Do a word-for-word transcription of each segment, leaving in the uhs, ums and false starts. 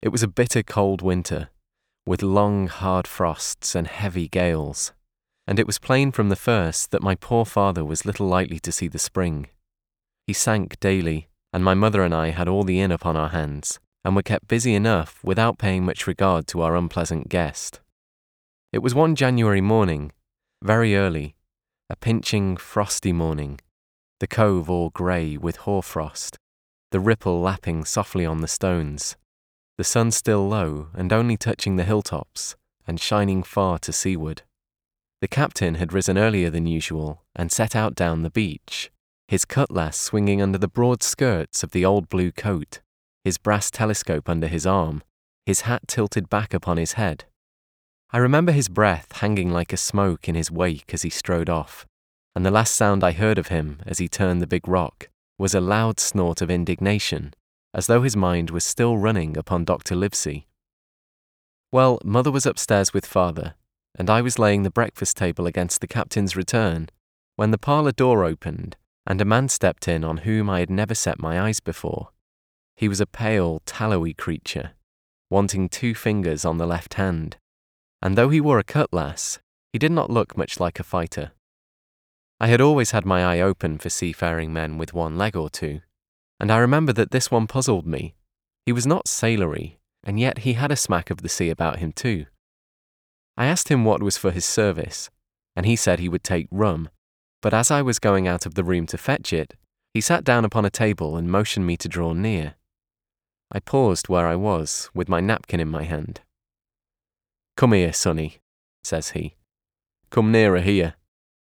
It was a bitter cold winter, with long, hard frosts and heavy gales, and it was plain from the first that my poor father was little likely to see the spring. He sank daily, and my mother and I had all the inn upon our hands, and were kept busy enough without paying much regard to our unpleasant guest. It was one January morning, very early, a pinching, frosty morning, the cove all grey with hoarfrost, the ripple lapping softly on the stones, the sun still low and only touching the hilltops and shining far to seaward. The captain had risen earlier than usual and set out down the beach, his cutlass swinging under the broad skirts of the old blue coat, his brass telescope under his arm, his hat tilted back upon his head. I remember his breath hanging like a smoke in his wake as he strode off, and the last sound I heard of him as he turned the big rock was a loud snort of indignation, as though his mind was still running upon Doctor Livesey. Well, Mother was upstairs with Father, and I was laying the breakfast table against the captain's return, when the parlour door opened, and a man stepped in on whom I had never set my eyes before. He was a pale, tallowy creature, wanting two fingers on the left hand, and though he wore a cutlass, he did not look much like a fighter. I had always had my eye open for seafaring men with one leg or two, and I remember that this one puzzled me. He was not sailory, and yet he had a smack of the sea about him too. I asked him what was for his service, and he said he would take rum, but as I was going out of the room to fetch it, he sat down upon a table and motioned me to draw near. I paused where I was, with my napkin in my hand. "Come here, sonny," says he. "Come nearer here."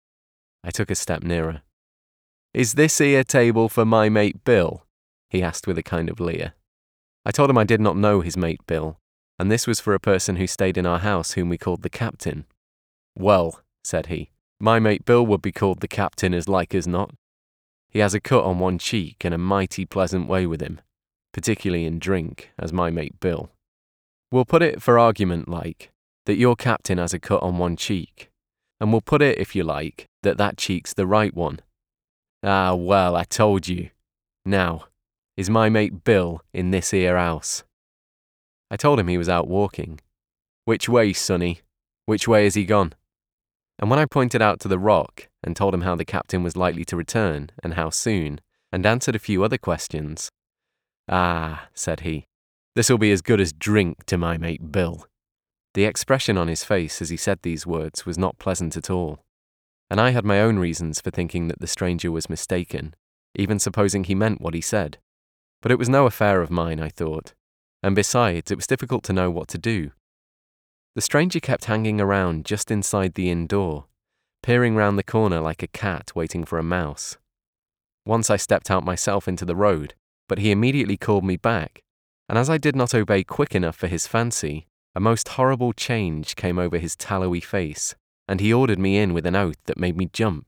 I took a step nearer. "Is this here table for my mate Bill?" he asked with a kind of leer. I told him I did not know his mate Bill, and this was for a person who stayed in our house whom we called the captain. "Well," said he, "my mate Bill would be called the captain as like as not. He has a cut on one cheek and a mighty pleasant way with him, particularly in drink, as my mate Bill. We'll put it for argument like, that your captain has a cut on one cheek, and we'll put it, if you like, that that cheek's the right one. Ah, well, I told you. Now, is my mate Bill in this here house?" I told him he was out walking. "Which way, sonny? Which way has he gone?" And when I pointed out to the rock and told him how the captain was likely to return and how soon, and answered a few other questions, "Ah," said he, "this'll be as good as drink to my mate Bill." The expression on his face as he said these words was not pleasant at all, and I had my own reasons for thinking that the stranger was mistaken, even supposing he meant what he said. But it was no affair of mine, I thought, and besides, it was difficult to know what to do. The stranger kept hanging around just inside the inn door, peering round the corner like a cat waiting for a mouse. Once I stepped out myself into the road, but he immediately called me back, and as I did not obey quick enough for his fancy, a most horrible change came over his tallowy face, and he ordered me in with an oath that made me jump.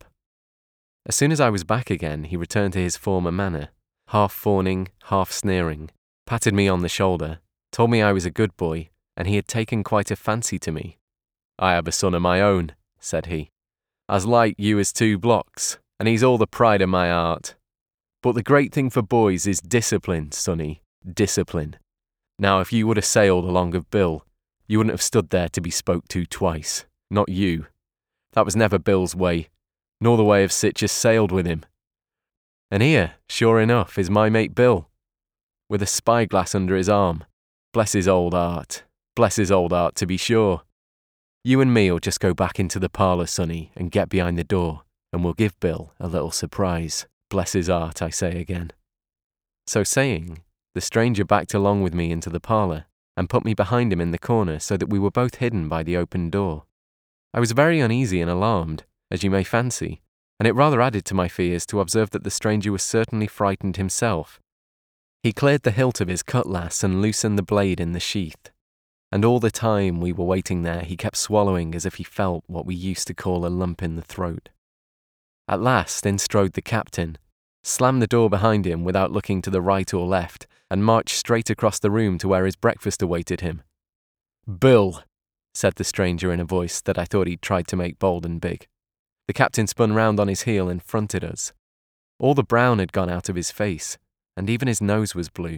As soon as I was back again, he returned to his former manner, half fawning, half sneering, patted me on the shoulder, told me I was a good boy, and he had taken quite a fancy to me. "I have a son of my own," said he, "as like you as two blocks, and he's all the pride of my heart. But the great thing for boys is discipline, sonny, discipline. Now, if you would have sailed along of Bill, you wouldn't have stood there to be spoke to twice, not you. That was never Bill's way, nor the way of sich as sailed with him. And here, sure enough, is my mate Bill, with a spyglass under his arm. Bless his old heart, bless his old heart to be sure. You and me'll just go back into the parlour, sonny, and get behind the door, and we'll give Bill a little surprise. Bless his heart, I say again." So saying, the stranger backed along with me into the parlour, and put me behind him in the corner so that we were both hidden by the open door. I was very uneasy and alarmed, as you may fancy, and it rather added to my fears to observe that the stranger was certainly frightened himself. He cleared the hilt of his cutlass and loosened the blade in the sheath, and all the time we were waiting there he kept swallowing as if he felt what we used to call a lump in the throat. At last in strode the captain, slammed the door behind him without looking to the right or left, and marched straight across the room to where his breakfast awaited him. "Bill," said the stranger in a voice that I thought he'd tried to make bold and big. The captain spun round on his heel and fronted us. All the brown had gone out of his face, and even his nose was blue.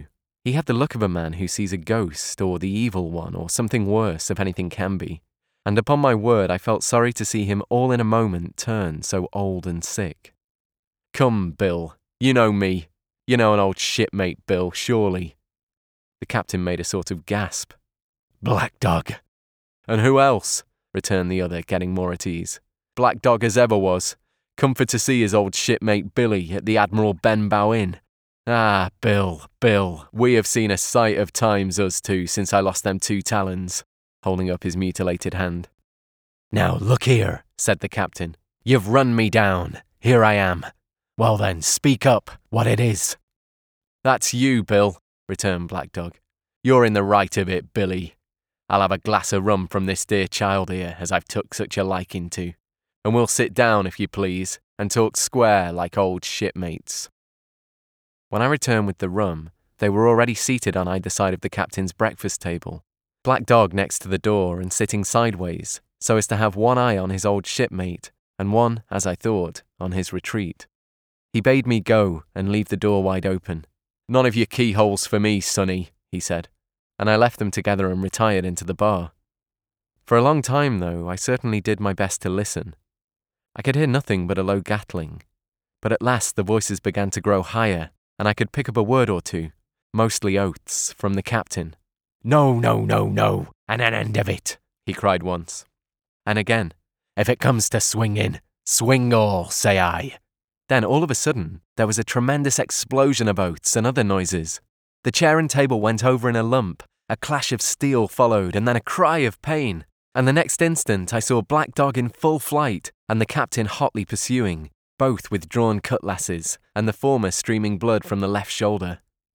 He had the look of a man who sees a ghost or the evil one or something worse if anything can be, and upon my word I felt sorry to see him all in a moment turn so old and sick. "Come, Bill, you know me. You know an old shipmate, Bill, surely." The captain made a sort of gasp. "Black Dog." "And who else?" returned the other, getting more at ease. "Black Dog as ever was. Come for to see his old shipmate Billy at the Admiral Benbow Inn. Ah, Bill, Bill, we have seen a sight of times, us two, since I lost them two talons," holding up his mutilated hand. "Now look here," said the captain. "You've run me down. Here I am. Well then, speak up, what it is." "That's you, Bill," returned Black Dog. "You're in the right of it, Billy. I'll have a glass of rum from this dear child here, as I've took such a liking to, and we'll sit down, if you please, and talk square like old shipmates." When I returned with the rum, they were already seated on either side of the captain's breakfast table, Black Dog next to the door and sitting sideways, so as to have one eye on his old shipmate, and one, as I thought, on his retreat. He bade me go and leave the door wide open. "None of your keyholes for me, sonny," he said, and I left them together and retired into the bar. For a long time, though, I certainly did my best to listen. I could hear nothing but a low gatling, but at last the voices began to grow higher, and I could pick up a word or two, mostly oaths, from the captain. "No, no, no, no, and an end of it," he cried once. And again, "If it comes to swinging, swing all, say I." Then all of a sudden, there was a tremendous explosion of oaths and other noises. The chair and table went over in a lump, a clash of steel followed, and then a cry of pain, and the next instant I saw Black Dog in full flight, and the captain hotly pursuing, both with drawn cutlasses, and the former streaming blood from the left shoulder.